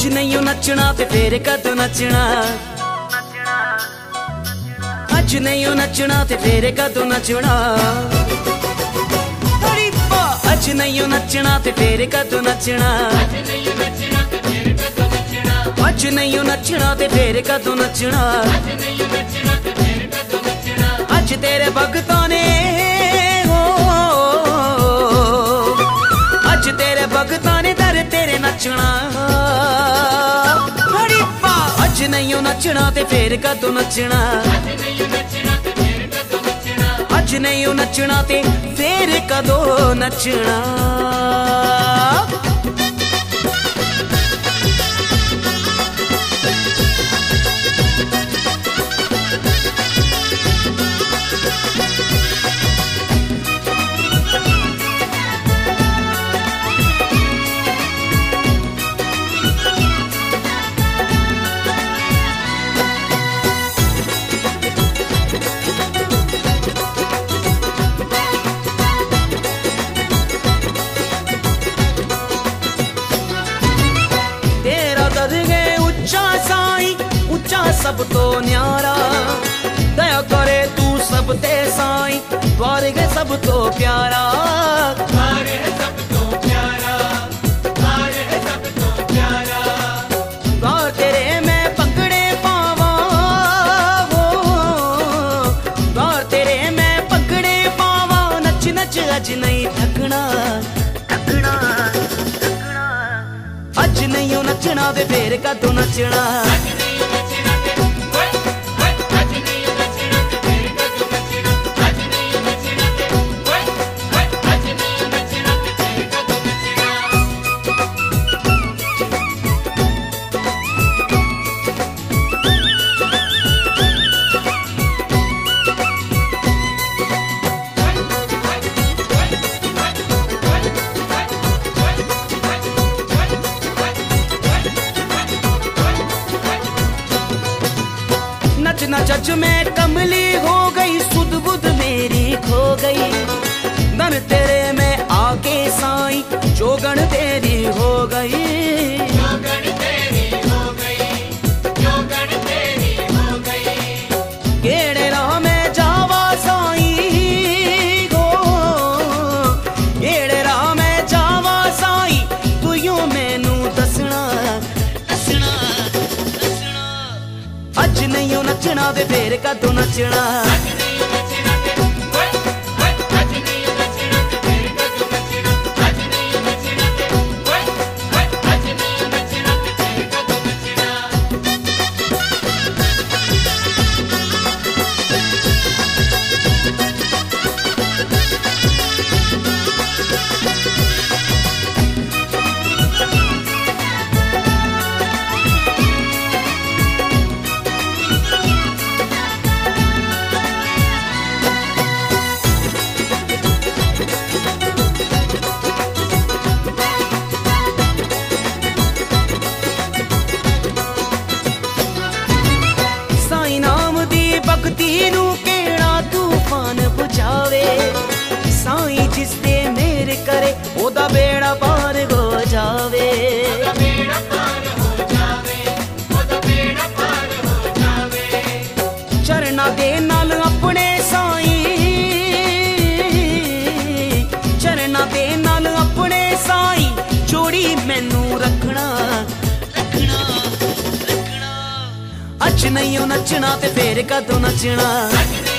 अज नहीं नचना ते फिर कदों नचना, अज नहीं नचना ते फिर कदों नचना, अज नहीं नचना ते फिर कदों नचना, अज नहीं नचना ते फिर कदों नचना। अज तेरे भगतां ने हो, अज तेरे भगतां ने दर तेरे नचना। अज नहीं नचना ते फिर कदों नचना, अज नहीं नचना ते फिर कदों नचना। सब तो न्यारा दया करे तू सब ते साई, द्वार है सब तो प्यारा, द्वार है सब तो प्यारा, द्वार है सब तो प्यारा। द्वार तेरे मैं पकड़े पावा हो, द्वार तेरे मैं पकड़े पावा। नच नच अज नहीं थकना, थकना थकना। अज नहीं नचना ते फिर कदों नचना, नच में कमली हो गई, सुध बुध मेरी खो गई। नर तेरे में आके साई जोगण तेरी हो गई, जोगण तेरी हो गई, जोगण तेरी हो गई। केड़े राह में जावा साई हो, केड़े राह में जावा साई, तू यूं मैनू दसना, दसना दसना। अज नहीं नचना ते फिर कदों नचना, साई जिस ते मेरे करे ओदा बेड़ा पार हो जावे, चरना दे नाल अपने साई, चरना दे नाल अपने साई, जोड़ी मैनू रखना, रखना रखना। अज नहीं नचना ते फिर कदों नचना।